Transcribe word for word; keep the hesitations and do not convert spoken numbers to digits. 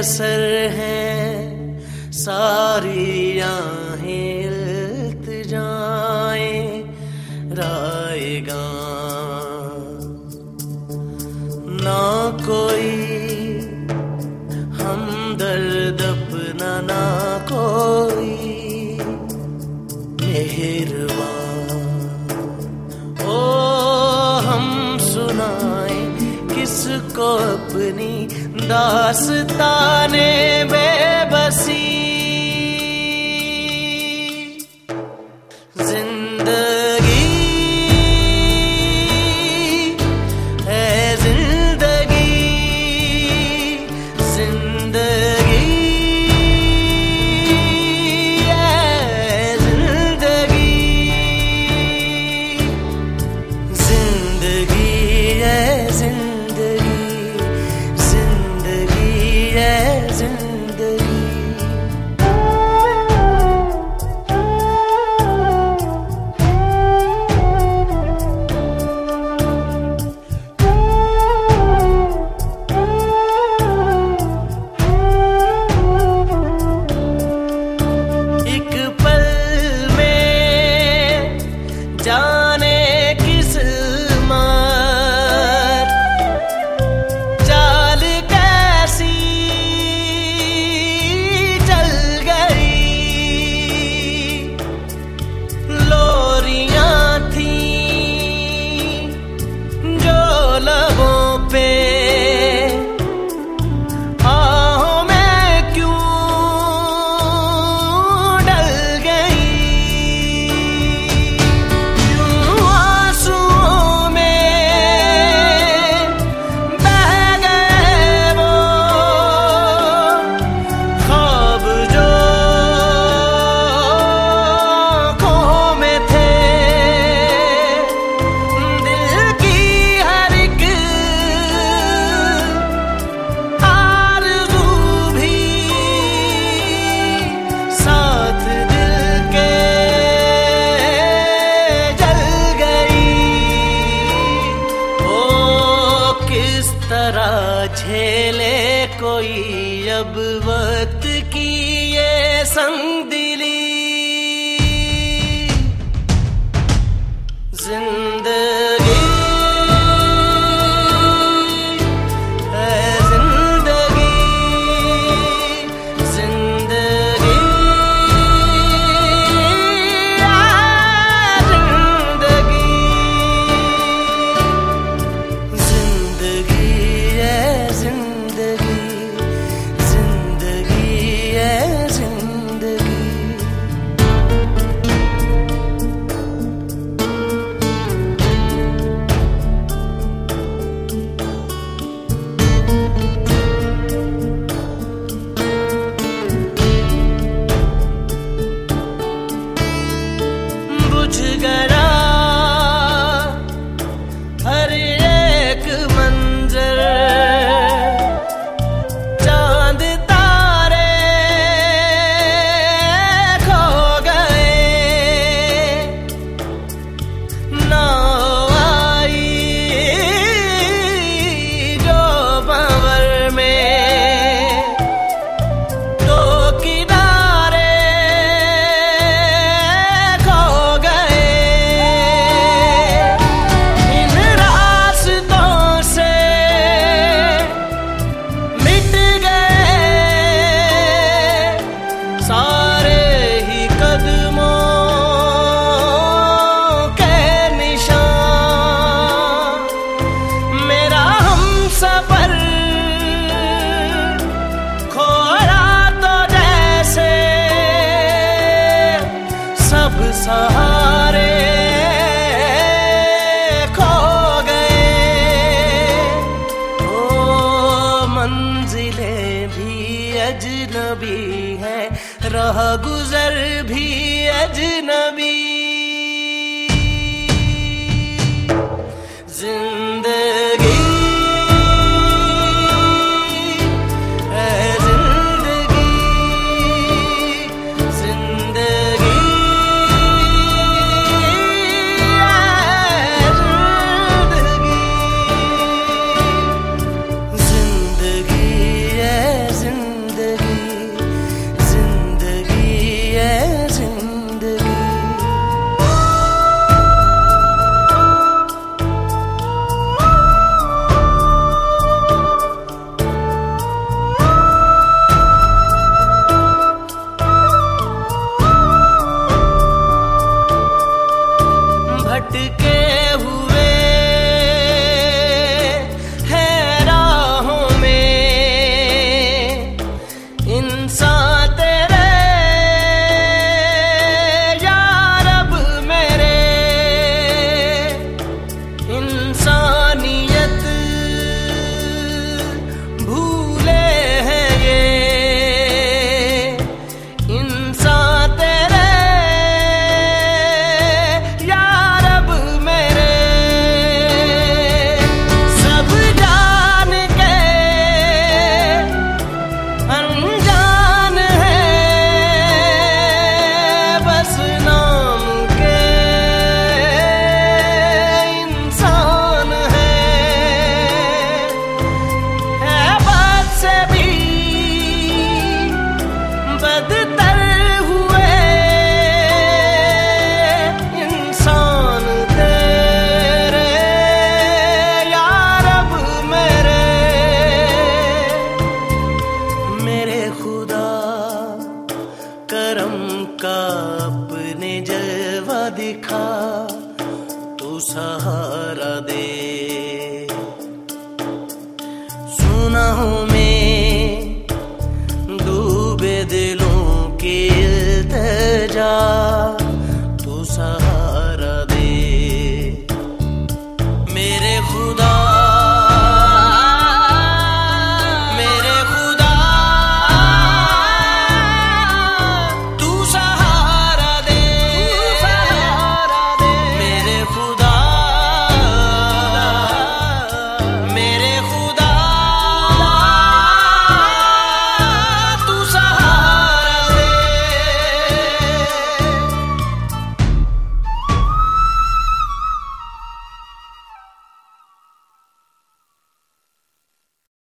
बेअसर हैं सारी आहें इल्तिजाएं राएगा ना कोई हमदर्द अपना ना कोई मेहरबान। ओ हम सुनाए किसको अपनी दास्ताने बेबसी। जिंदगी है जिंदगी, जिंदगी है जिंदगी, जिंदगी है जिंदगी, जिंदगी है जिंदगी। जाने किस मार चाल कैसी चल गई, लोरियां थी जो लबों पे आहों में क्यों डल गई। तरह झेले कोई अब वक्त की ये संगदिली। जिंदगी है जिंदगी, जिंदगी है जिंदगी, जिंदगी जिंदगी, जिंदगी है जिंदगी। बुझ गया हर एक मंजर, सहारे खो गए। ओ मंजिलें भी अजनबी हैं, राह गुज़र